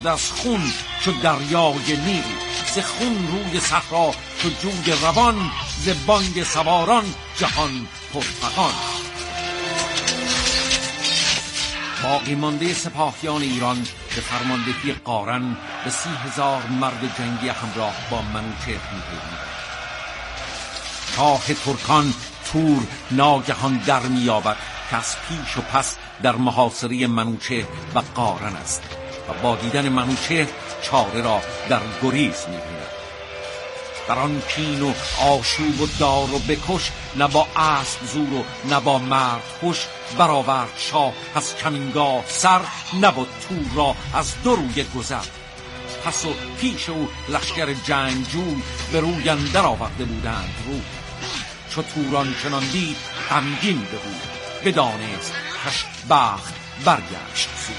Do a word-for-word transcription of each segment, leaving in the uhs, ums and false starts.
از خون چو دریای نیل، ز خون روی صحرا چو جوی روان، ز بانگ سواران جهان پرفغان. باقی مانده سپاهیان ایران به فرماندهی قارن به سی هزار مرد جنگی همراه با منوچهر می‌پیوندند. شاه ترکان تور ناگهان در می‌یابد که از پیش و پس در محاصره منوچهر و قارن است و با دیدن منوچهر چاره را در گریز می‌بیند. در آن کین و آشوب و دار و بکش، نه با اسب زور و نه با مرد خوش، برآورد شاه از کمینگاه سر، نبود تور را از دو روی گذر. پس و پیش او لشکر جنگجوی به روی اندر آورده بودند رو. چو توران چنان دید غمگین ببود، بدانست کش بخت برگشت زود.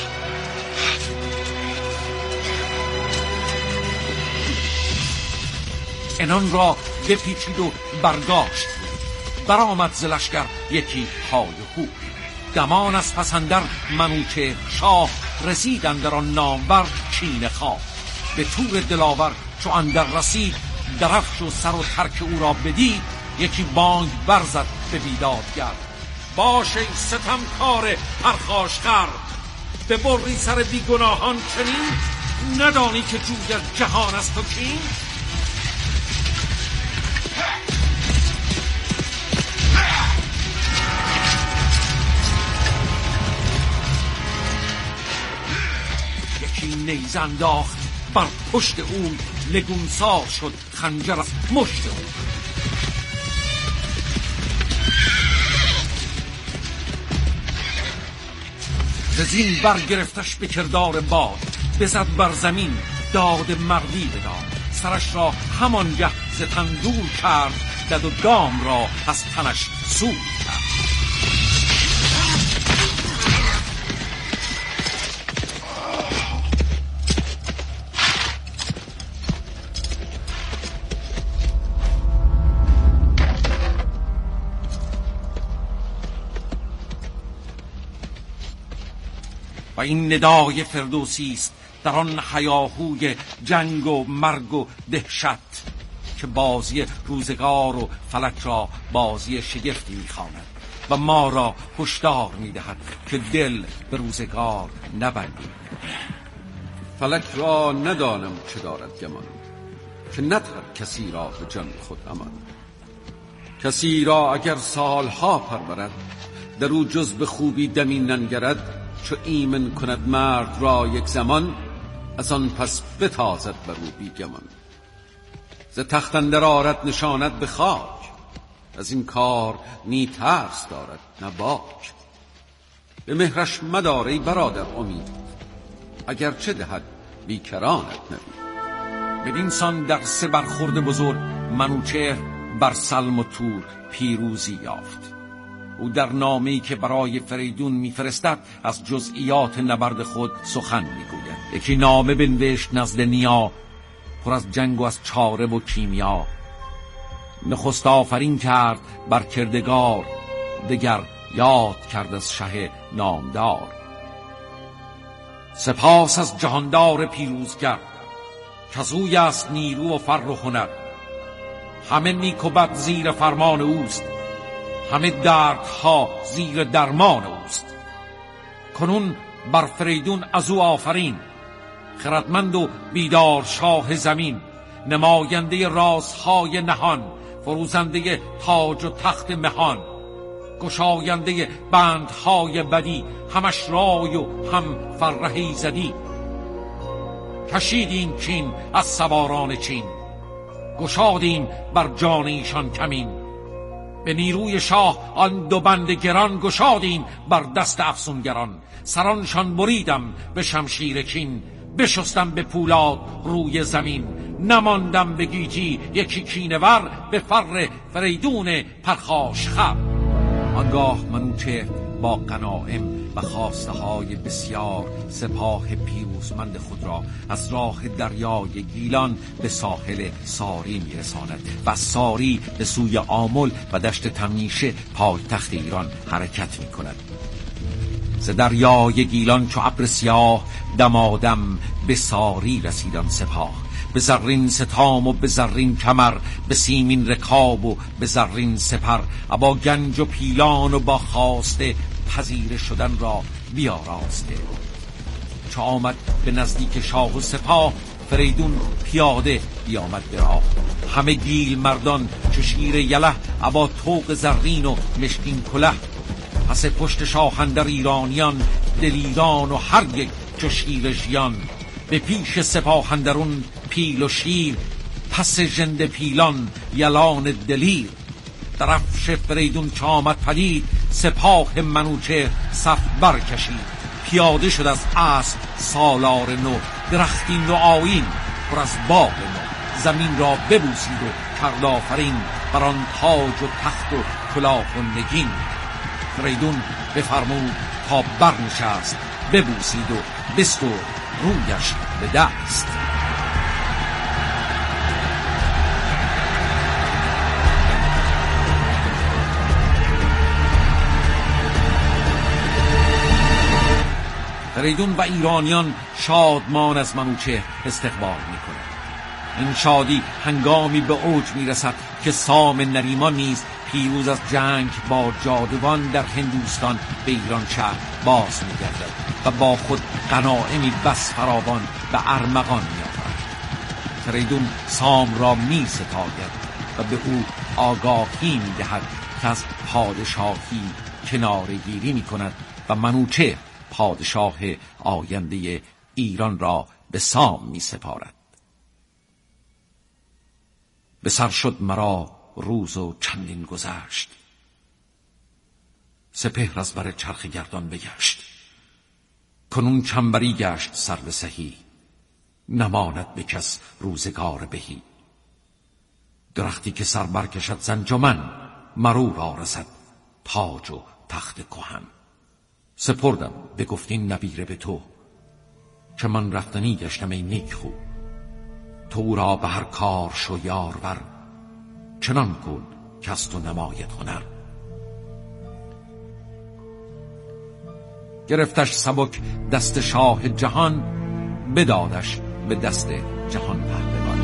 انان را بپیچید و برگاشت، برآمد ز لشکر یکی های هو. دمان از پس اندر منوچهر شاه، رسید اندر آن نامور کینه خواه. به تور دلاور چو اندر رسید، درفش و سر و ترک او را بدید. یکی بانگ برزد به بیدادگر، باش ای ستمکار پرخاشخر. به بری سر بیگناهان چنین، ندانی که جوی از جهان است و کین. یکی نیزه انداخت بر پشت او، نگونسار شد خنجر از مشت او. ز زین برگرفتش به کردار باد، بزد بر زمین داد مردی بداد. سرش را همانگه ز تن دور کرد، دد و دام را از تنش سور کرد. و این ندای فردوسی است در آن هیاهوی جنگ و مرگ و دهشت، که بازی روزگار و فلک را بازی شگفتی می‌خواند و ما را هشدار می‌دهد که دل به روزگار نبندیم. فلک را ندانم چه دارد گمان، که ندهد کسی را به جان خود امان. کسی را اگر سالها پرورد، در او جز به خوبی دمی ننگرد. چو ایمن کند مرد را یک زمان، از آن پس بتازد بر او بیگمان. ز تخت اندر آرد نشاند به خاک، از این کار نی ترس دارد نه باک. به مهرش مدار ای برادر امید، اگر چه دهد بیکرانت نوید. بدین سان در سه برخورد بزرگ منوچهر بر سلم و تور پیروزی یافت. او در نامه‌ای که برای فریدون میفرستد از جزئیات نبرد خود سخن میگوید. یکی نامه بنوشت نزد نیا، پر از جنگ و از چاره و کیمیا. نخست آفرین کرد بر کردگار، دگر یاد کرد از شه نامدار. سپاس از جهاندار پیروزگر، کزوی است نیرو و فر و هنر. همه نیک و بد زیر فرمان اوست، همه دردها زیر درمان اوست. کنون بر فریدون از او آفرین، خردمند و بیدار شاه زمین. نماینده رازهای نهان، فروزنده تاج و تخت مهان. گشاینده بندهای بدی، همش رای و هم فرهی زدی. کشیدیم کین از سواران چین، گشادیم بر جان ایشان کمین. به نیروی شاه آن دو بند گران، گشادیم بر دست افسونگران. سرانشان بریدم به شمشیر کین، بشستم به پولاد روی زمین. نماندم به گیجی یکی کینور، به فر فریدون پرخاشخر. آنگاه منوچهر با غنایم و خواسته های بسیار سپاه پیروزمند خود را از راه دریای گیلان به ساحل ساری میرساند و از ساری به سوی آمل و دشت تمیشه پایتخت ایران حرکت میکند. ز دریای گیلان چو ابر سیاه دمادم به ساری رسیدان سپاه. به زرین ستام و به زرین کمر، به سیمین رکاب و به زرین سپر، ابا گنج و پیلان و با خواسته پذیره شدن را بیاراسته. چو آمد به نزدیک شاه و سپاه، فریدون پیاده بیامد به راه. همه گیل مردان چو شیر یله، ابا طوق زرین و مشکین کله. پس پشت شاه اندر ایرانیان، دلیران و هر یک چو شیر ژیان. به پیش سپاه اندرون پیل و شیر، پس ژنده پیلان یلان دلیر. درفش فریدون چو آمد پدید، سپاه منوچهر صف برکشید. پیاده شد از اسب سالار نو، درختی نو آیین پر از باغ نو. زمین را ببوسید و کرد آفرین، بر آن تاج و تخت و کلاه و نگین. فریدون بفرمود تا برنشست، ببوسید و بسترد رویش به دست. فریدون و ایرانیان شادمان از منوچهر استقبال می‌کنند. این شادی هنگامی به اوج می‌رسد که سام نریمان نیز پیروز از جنگ با جادوان در هندوستان به ایران شهر باز می‌گردد و با خود غنایمی بس فراوان به ارمغان می‌آورد. فریدون سام را می‌ستاید و به او آگاهی می‌دهد که از پادشاهی کناره‌گیری می‌کند و منوچهر پادشاه آینده ایران را به سام می سپارد. به سر شد مرا روز و چندین گذشت، سپهر از بر چرخ گردان بگشت. کنون چنبری گشت سر به سهی، نماند به کس روزگار بهی. درختی که سر برکشد ز انجمن، مرو را رسد تاج و تخت کهن. سپردم به گفتین نبیره به تو، که من رفتنی گشتم ای نیک خو. تو را به هر کار شو یارور، چنان کن که از تو نماید هنر. گرفتش سبک دست شاه جهان، بدادش به دست جهان پهلوان.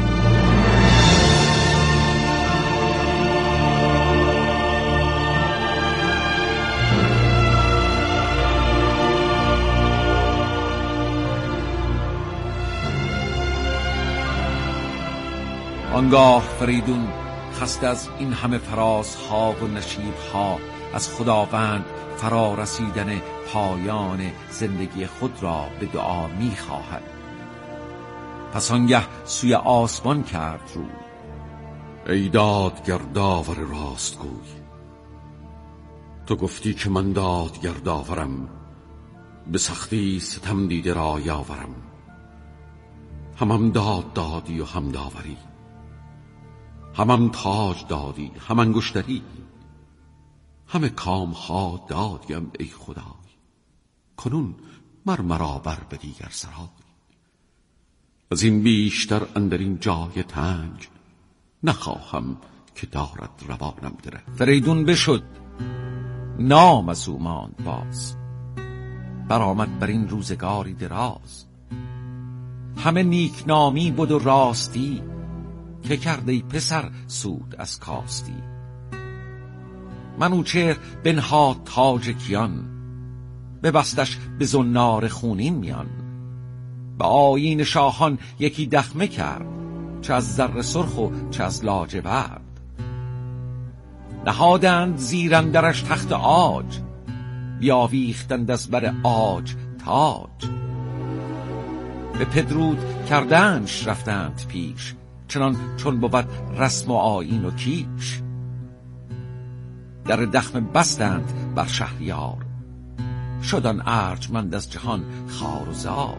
آنگاه فریدون خسته از این همه فرازها و نشیبها، از خداوند فرا رسیدن پایان زندگی خود را به دعا می خواهد. پس آنگه سوی آسمان کرد رو. ای دادگر داور راستگوی، تو گفتی که من دادگر داورم، به سختی ستم دیده را یاورم. همم داد دادی و هم داوری، همم تاج دادی هم انگشتری. همه کام ها دادیم ای خدای، کنون مر مرا بر به دیگر سرای. از این بیشتر اندر این جای تنگ، نخواهم که دارد روانم دره. فریدون بشد نام از او ماند باز، برآمد بر این روزگاری دراز. همه نیک نامی بود و راستی، که کرده ای پسر سود از کاستی. منوچهر بنهاد تاج کیان، ببستش به زنار خونین میان. به آیین شاهان یکی دخمه کرد، چه از زر سرخ و چه از لاجورد. نهادند زیر اندرش تخت عاج، بیاویختند از بر عاج تاج. به پدرود کردنش رفتند پیش، چنان چون بود رسم و آیین و کیش. در دخم بستند بر شهریار، شدن ارجمند از جهان خوار و زار.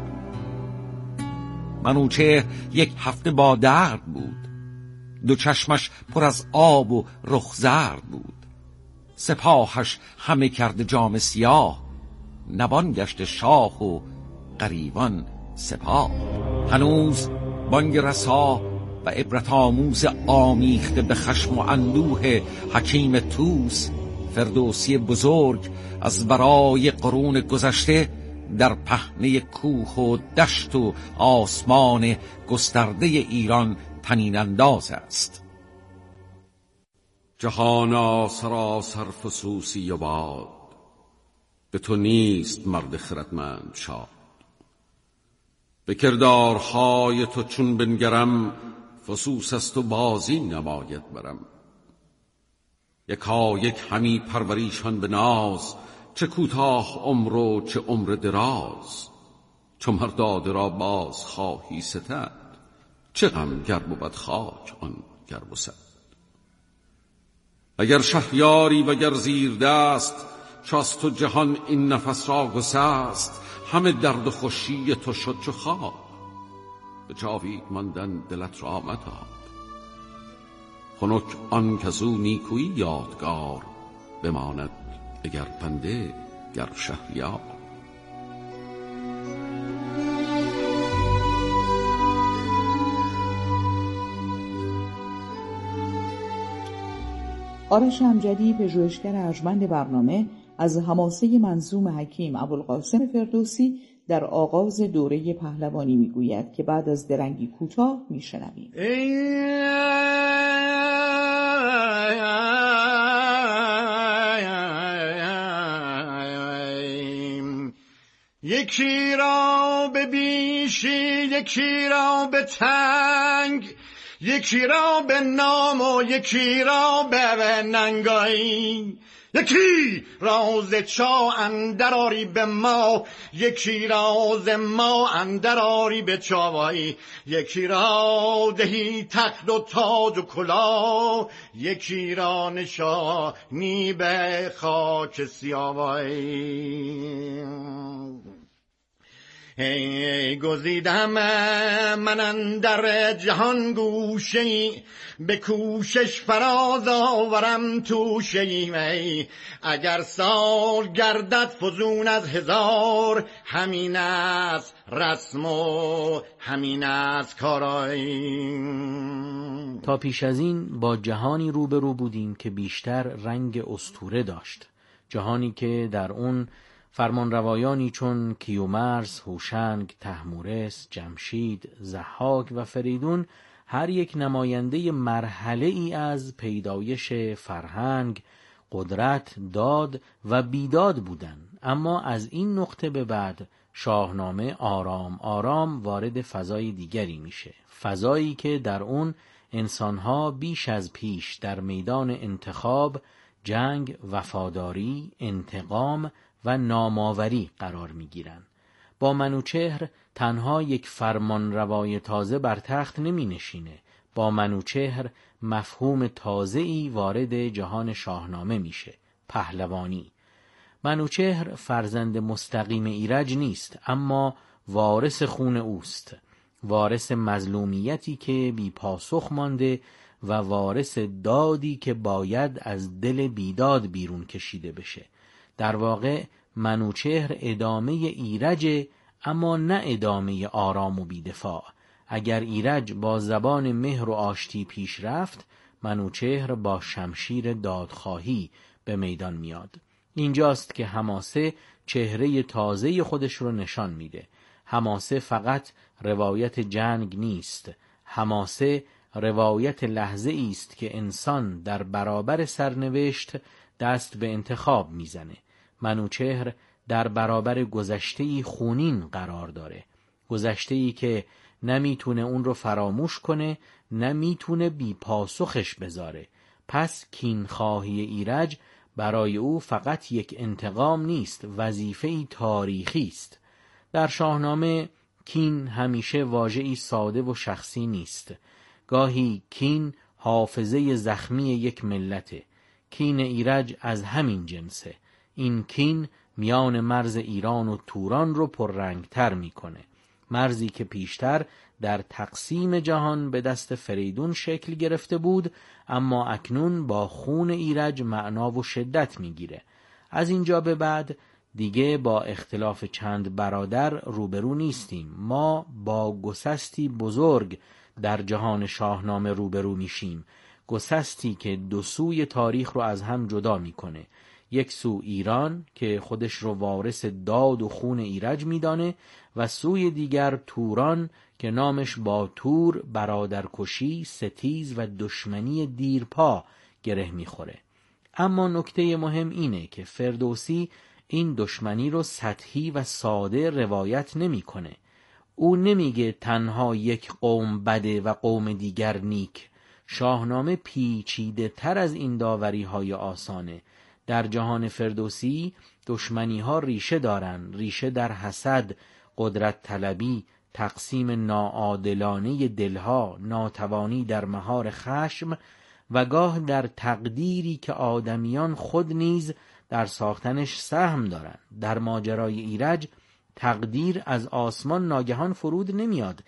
منوچهر یک هفته با درد بود، دو چشمش پر از آب و رخ زرد بود. سپاهش همه کرده جام سیاه، نبان گشت شاه و غریبان سپاه. هنوز بانگ رسا و عبرت آموز آمیخته به خشم و اندوه حکیم توس فردوسی بزرگ از برای قرون گذشته در پهنه کوه و دشت و آسمان گسترده ایران طنین انداز است. جهانا سراسر فسوسی و باد، به تو نیست مرد خردمند شاد. به کردارهای تو چون بنگرم، فسوس است و بازی نماید برم. یکا یک همی پروریشان به ناز، چه کوتاه عمر و چه عمر دراز. چو مرداده را باز خواهی ستد، چه غم گر بود خاک آن گر بسد. اگر شهریاری و گر زیر دست، چو از تو جهان این نفس را گسست. همه درد و خوشی تو شد چو خواب، به جاوید ماندن دلت را متاب. خنک آن کزو نیکویی یادگار، بماند اگر بنده گر شهریار. آرش امجدی، پژوهشگر ارجمند برنامه، از حماسه منظوم حکیم ابوالقاسم فردوسی در آغاز دوره پهلوانی میگوید که بعد از درنگی کوتاه میشنویم. یکی را به بیشی، یکی را به تنگ، یکی را به نام و یکی را به ننگایی. یکی راز چا اندراری به ما، یکی راز ما اندراری به چاوایی. یکی را دهی تخت و تاج و کلاه، یکی را نشانی به خاک سیاوایی. ای گزیدم من اندر جهان گوشه‌ای، به کوشش فراز آورم توشه‌ای. اگر سال گردد فزون از هزار، همین است رسم و همین است کارایی. تا پیش از این با جهانی روبرو بودیم که بیشتر رنگ اسطوره داشت. جهانی که در اون فرمانروایانی چون کیومرث، هوشنگ، طهمورث، جمشید، ضحاک و فریدون هر یک نماینده مرحله ای از پیدایش فرهنگ، قدرت، داد و بیداد بودند. اما از این نقطه به بعد شاهنامه آرام آرام وارد فضای دیگری میشه، فضایی که در اون انسانها بیش از پیش در میدان انتخاب، جنگ، وفاداری، انتقام و نامآوری قرار میگیرند. با منوچهر تنها یک فرمان روای تازه بر تخت نمی نشینه. با منوچهر مفهوم تازه‌ای وارد جهان شاهنامه میشه، پهلوانی. منوچهر فرزند مستقیم ایرج نیست، اما وارث خون اوست، وارث مظلومیتی که بی پاسخ مانده و وارث دادی که باید از دل بیداد بیرون کشیده بشه. در واقع منوچهر ادامه ایرج، اما نه ادامه آرام و بیدفاع. اگر ایرج با زبان مهر و آشتی پیش رفت، منوچهر با شمشیر دادخواهی به میدان میاد. اینجاست که حماسه چهره تازه خودش رو نشان میده. حماسه فقط روایت جنگ نیست. حماسه روایت لحظه است که انسان در برابر سرنوشت دست به انتخاب میزنه. منوچهر در برابر گذشته‌ای خونین قرار داره، گذشته‌ای که نمیتونه اون رو فراموش کنه، نمیتونه بی پاسخش بذاره. پس کینخواهی ایرج برای او فقط یک انتقام نیست، وظیفه‌ای تاریخی است. در شاهنامه کین همیشه واژه‌ای ساده و شخصی نیست. گاهی کین حافظه زخمی یک ملته. کین ایرج از همین جنسه. این کین میان مرز ایران و توران رو پررنگتر میکنه. مرزی که پیشتر در تقسیم جهان به دست فریدون شکل گرفته بود، اما اکنون با خون ایرج معنا و شدت میگیره. از اینجا به بعد دیگه با اختلاف چند برادر روبرو نیستیم. ما با گسستی بزرگ در جهان شاهنامه روبرو میشیم. گسستی که دو سوی تاریخ رو از هم جدا میکنه. یک سو ایران که خودش رو وارث داد و خون ایرج میدانه و سوی دیگر توران که نامش با تور، برادرکشی، ستیز و دشمنی دیرپا گره میخوره. اما نکته مهم اینه که فردوسی این دشمنی رو سطحی و ساده روایت نمیکنه. او نمیگه تنها یک قوم بده و قوم دیگر نیک. شاهنامه پیچیده تر از این داوری های آسانه. در جهان فردوسی دشمنی ها ریشه دارن، ریشه در حسد، قدرت طلبی، تقسیم ناعادلانه دلها، ناتوانی در مهار خشم و گاه در تقدیری که آدمیان خود نیز در ساختنش سهم دارند. در ماجرای ایرج تقدیر از آسمان ناگهان فرود نمیاد،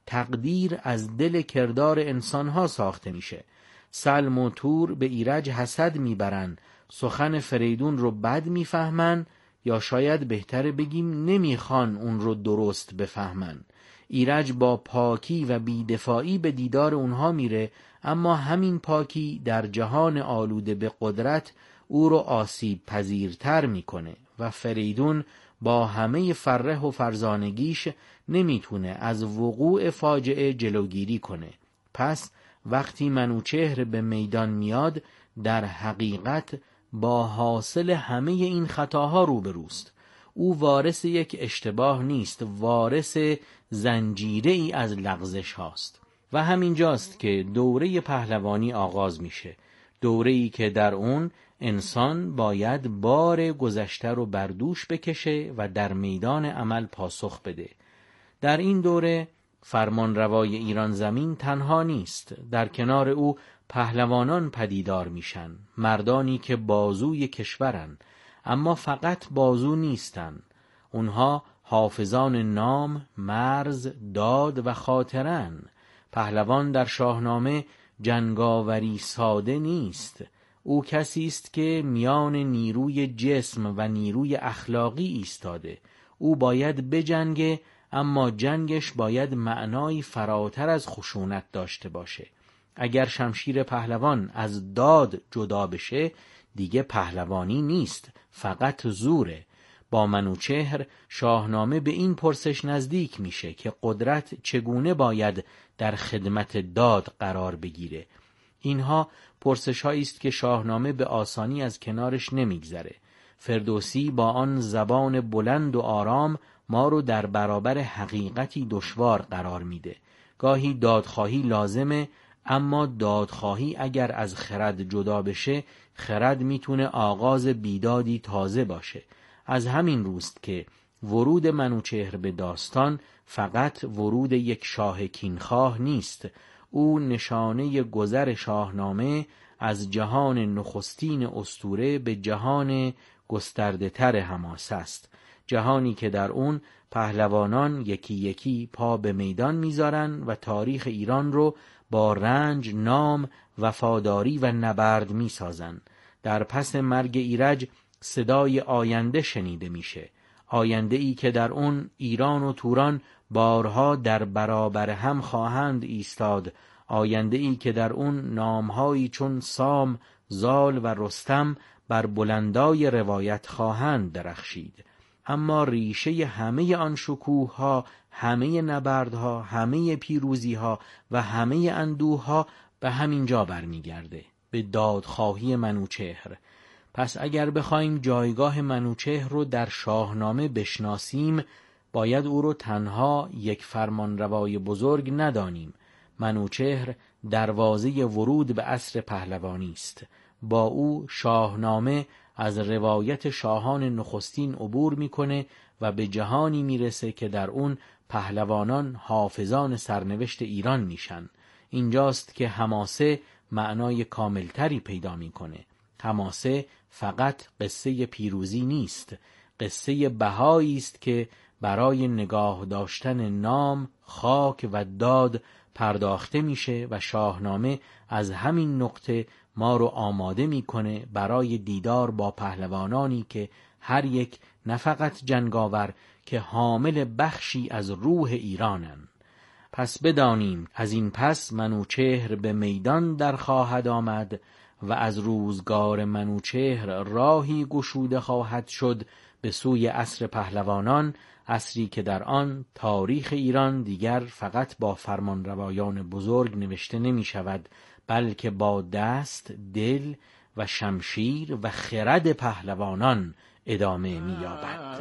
تقدیر از دل کردار انسانها ساخته میشه. سلم و تور به ایرج حسد میبرن، سخن فریدون رو بد میفهمن، یا شاید بهتره بگیم نمیخوان اون رو درست بفهمن. ایرج با پاکی و بیدفاعی به دیدار اونها میره، اما همین پاکی در جهان آلوده به قدرت او رو آسیب پذیرتر میکنه و فریدون با همه فره و فرزانگیش نمیتونه از وقوع فاجعه جلوگیری کنه. پس وقتی منوچهر به میدان میاد در حقیقت با حاصل همه این خطاها روبروست. او وارث یک اشتباه نیست، وارث زنجیره ای از لغزش هاست. و همین جاست که دوره پهلوانی آغاز میشه، دوره ای که در اون انسان باید بار گذشته رو بر دوش بکشه و در میدان عمل پاسخ بده. در این دوره فرمانروای ایران زمین تنها نیست، در کنار او پهلوانان پدیدار میشن، مردانی که بازوی کشورن، اما فقط بازو نیستن. اونها حافظان نام، مرز، داد و خاطرن. پهلوان در شاهنامه جنگاوری ساده نیست. او کسی است که میان نیروی جسم و نیروی اخلاقی ایستاده. او باید بجنگه، اما جنگش باید معنایی فراتر از خشونت داشته باشه. اگر شمشیر پهلوان از داد جدا بشه دیگه پهلوانی نیست، فقط زوره. با منوچهر شاهنامه به این پرسش نزدیک میشه که قدرت چگونه باید در خدمت داد قرار بگیره. اینها پرسش هایی است که شاهنامه به آسانی از کنارش نمیگذره. فردوسی با آن زبان بلند و آرام ما رو در برابر حقیقتی دشوار قرار میده. گاهی دادخواهی لازمه، اما دادخواهی اگر از خرد جدا بشه، خرد میتونه آغاز بیدادی تازه باشه. از همین روست که ورود منوچهر به داستان فقط ورود یک شاه کینخواه نیست. او نشانه گذر شاهنامه از جهان نخستین اسطوره به جهان گسترده تر حماسه است. جهانی که در اون پهلوانان یکی یکی پا به میدان میذارن و تاریخ ایران رو با رنج، نام، وفاداری و نبرد میسازن. در پس مرگ ایرج صدای آینده شنیده میشه، آینده ای که در اون ایران و توران بارها در برابر هم خواهند ایستاد، آینده ای که در اون نامهایی چون سام، زال و رستم بر بلندای روایت خواهند درخشید. اما ریشه همه آن شکوه ها، همه نبردها، همه پیروزی ها و همه اندوه ها به همین جا برمیگرده، به دادخواهی منوچهر. پس اگر بخوایم جایگاه منوچهر رو در شاهنامه بشناسیم، باید او رو تنها یک فرمانروای بزرگ ندانیم. منوچهر دروازه ورود به عصر پهلوانی است. با او شاهنامه از روایت شاهان نخستین عبور میکنه و به جهانی میرسه که در اون پهلوانان حافظان سرنوشت ایران میشن. اینجاست که حماسه معنای کاملتری پیدا میکنه. حماسه فقط قصه پیروزی نیست، قصه بهایی است که برای نگاه داشتن نام، خاک و داد پرداخته میشه و شاهنامه از همین نقطه ما رو آماده میکنه برای دیدار با پهلوانانی که هر یک نه فقط جنگاور که حامل بخشی از روح ایرانن. پس بدانیم از این پس منوچهر به میدان در خواهد آمد و از روزگار منوچهر راهی گشوده خواهد شد به سوی عصر پهلوانان، عصری که در آن تاریخ ایران دیگر فقط با فرمانروایان بزرگ نوشته نمی شود، بلکه با دست، دل و شمشیر و خرد پهلوانان ادامه می یابد.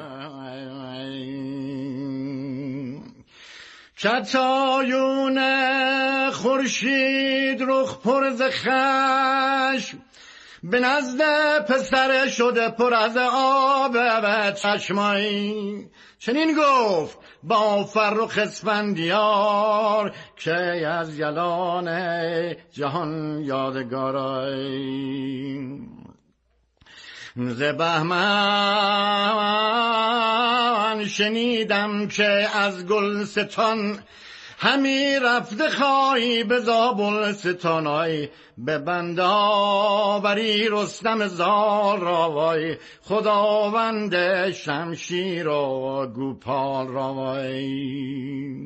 کتایون خورشید رخ پر ز خشم، به نزد پسر شده پر از آب و چشمایی. چنین گفت با فرخ اسفندیار که از یلان جهان یادگارای. ز بهمن شنیدم که از گلستان همی رفته خواهی به زابلستانای، به بنداوری رستم زال را وای، خداوند شمشیر و گوپال را وای.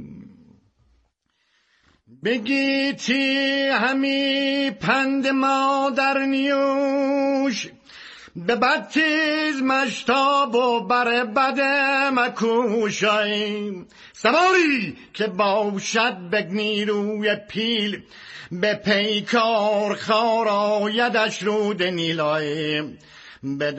بگیتی همی پند مادر نیوش، به بدتیز مشتاب و بر بد مکوشای. سواری که باشد به نیروی پیل، به پیکار خار آیدش رود نیلای. به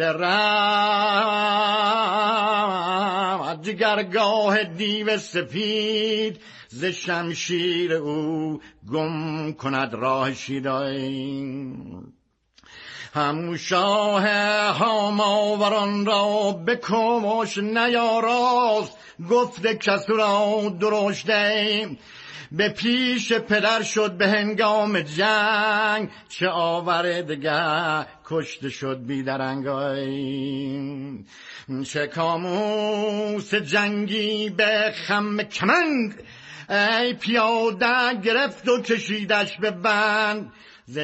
درم جگرگاه دیو سفید، ز شمشیر او گم کند راه شیدای. همون شاه هاماوران را بکمش نیاراست، گفت کس را درشته. به پیش پدر شد به هنگام جنگ، چه آوردگه کشته شد بیدرنگای. چه کاموس جنگی به خم کمند، ای پیاده گرفت و کشیدش به بند. ز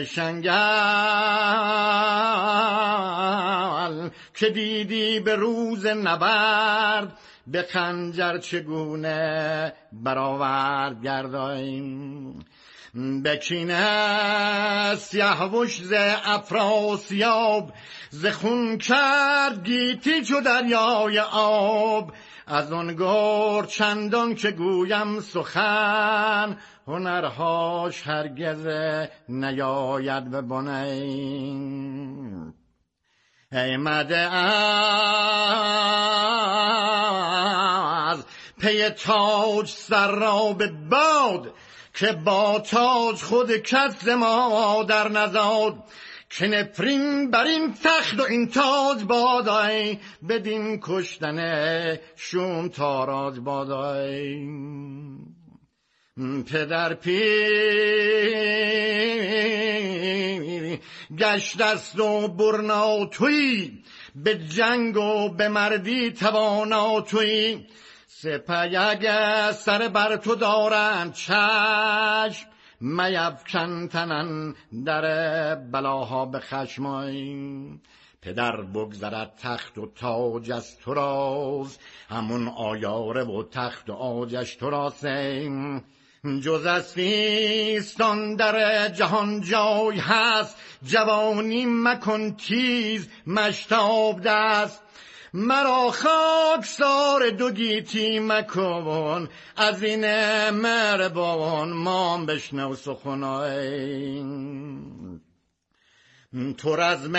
شنگل که دیدی به روز نبرد، به خنجر چگونه برآورد گردایم. به کینه سیاهوش ز افراسیاب، ز خون کرد گیتی چو دریای آب. از آن گرد چندان که گویم سخن، هنرهاش هرگز نیاید به بنین. ای مده از پی تاج سر را به باد، که با تاج خود کس ما در نزاد. که نفرین بر این تخت و این تاج بادای، بدین کشتن شوم تاراج بادای. پدر پیر گشت است و برنا توی، به جنگ و به مردی توانا توی. سپیگ سر بر تو دارند چشم، میفکن تنن در بلاها به خشمای. پدر بگذرد تخت و تاج از تو راز، همون آیاره و تخت و آجش تو راسه. جز از نیستان در جهان جای هست، جوانی مکن تیز مشتاب دست. مرا خاکسار دو گیتی مکن، از این مهربان مام بشنو سخنای. تو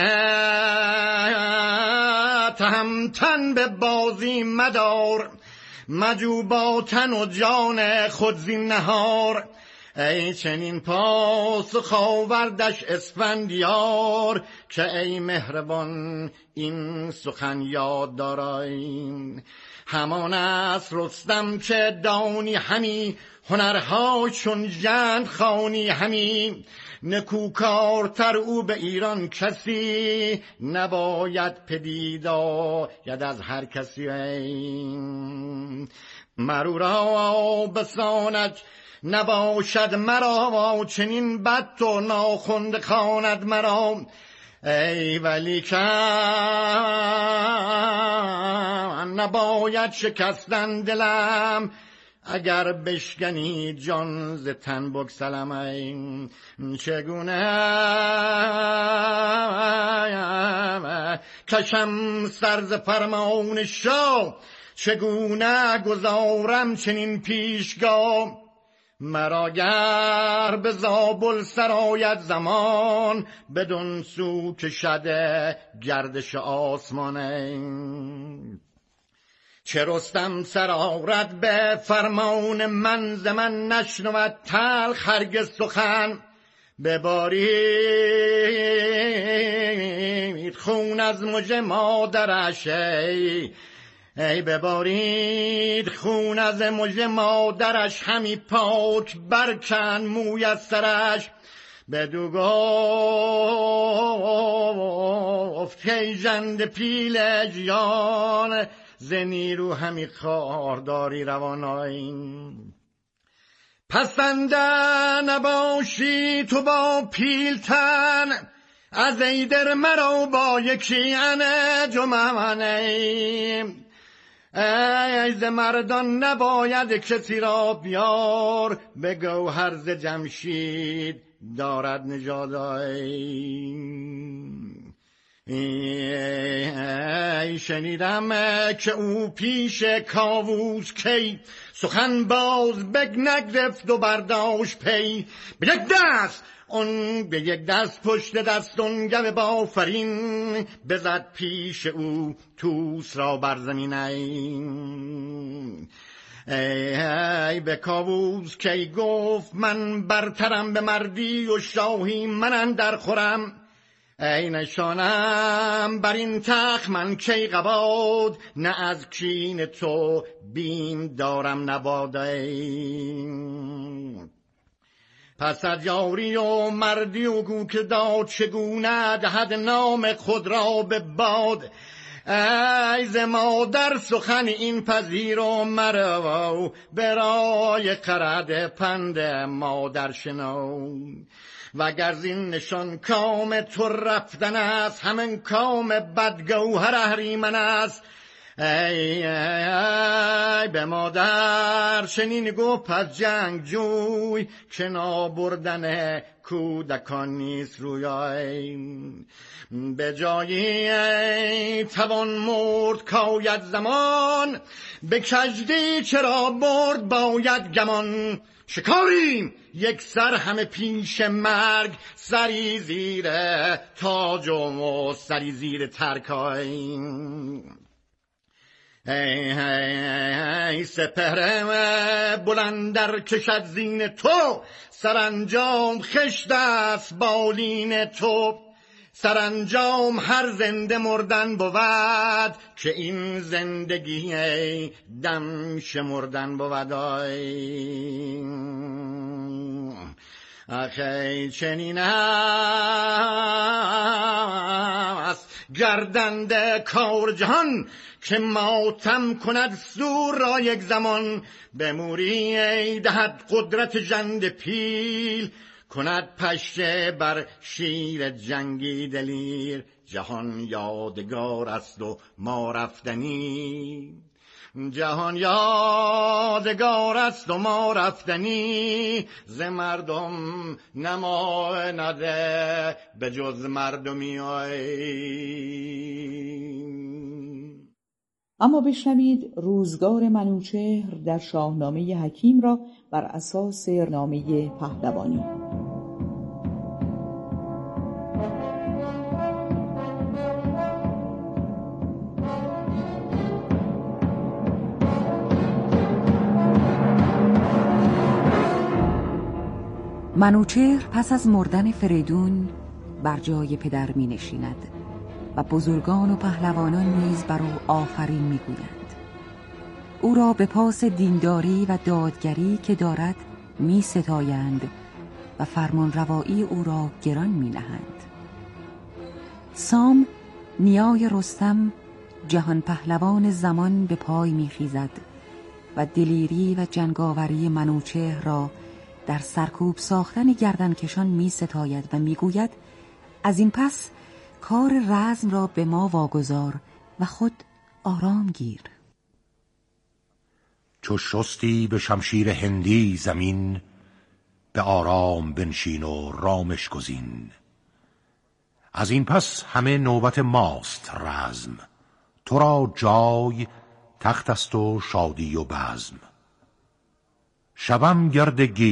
رزمت تهمتن به بازی مدار، مجو با تن و جان خود زین نهار. ای چنین پاسخ آوردش اسفندیار، که ای مهربان این سخن یاد دارای. همان است رستم که دانی همی، هنرها چون ژند خوانی همی. نکوکارتر او به ایران کسی، نباید پدید آید از هر کسی. مرو را بساند نباشد مرا، چنین بد تو ناخوند خواند مرا. ای ولیکن نباید شکستن دلم، اگر بشکنی جان ز تن بگسلم ای چگونه کشم سر ز فرمان شاه چگونه گذارم چنین پیشگاه مرا گر به زابل سرآید زمان بدون سو کشد گردش آسمان چه رستم سرآرد به فرمان من ز من نشنود تلخ هرگز سخن ببارید خون از مژه مادرش ای ای ببارید خون از مژه مادرش همی پاک برکن موی از سرش بدو گفت ای ژنده پیل جیان ز نیرو همی خوارداری روانایی پسنده نباشی تو با پیلتن از ایدر مرا با یکی انجمن ای ز مردان نباید کسی را بیار به گوهر ز جمشید دارد نژاد ای شنیدم که او پیش کاووس کی سخن باز بگ نگرفت و برداشت پی به یک دست اون به یک دست پشت دست اون گو بافرین بزد پیش او توس را بر زمین ای ای به کاووس کی گفت من برترم به مردی و شاهی من اندر خورم ای نشانم بر این تخت من کی قباد نه از کین تو بیم دارم نباده پس از یاری و مردی و گو که داد چگونه دهد نام خود را به باد ای ز مادر سخن این پذیر و مرو برای خرد پند مادر شنو وگر زین نشان کام تو رفتن است همین کام بدگوهر اهریمن است ای, ای, ای به مادر چنین گفت پس جنگ جوی که نابردن کودکان نیست روی به جایی توان مرد کاید زمان به کژدی چرا برد باید گمان شکاریم یک سر همه پیش مرگ سری زیر تاج و سری زیر ترکای ای ای ای سپهر بلندر کشد زین تو سرانجام خشت است بالین تو سرانجام هر زنده مردن بود که این زندگی دم شمردن بود آخی چنین است گردنده کار جهان که ماتم کند سور را یک زمان به موری دهد قدرت ژنده پیل کند پشه بر شیر جنگی دلیر جهان یادگار است و ما رفتنی جهان یادگار است و ما رفتنی ز مردم نمانده به جز مردمی اما بشنوید روزگار منوچهر در شاهنامه حکیم را بر اساس نامه پهلوانی. منوچهر پس از مردن فریدون بر جای پدر می نشیند و بزرگان و پهلوانان نیز بر او آفرین می گویند. او را به پاس دینداری و دادگری که دارد می ستایند و فرمان روایی او را گران می نهند. سام نیای رستم جهان پهلوان زمان به پای می خیزد و دلیری و جنگاوری منوچهر را در سرکوب ساختن گردنکشان می ستاید و می گوید از این پس کار رزم را به ما واگذار و خود آرام گیر. چو شستی به شمشیر هندی زمین، به آرام بنشین و رامش گزین. از این پس همه نوبت ماست رزم، تو را جای تخت است و شادی و بزم. شبم گرد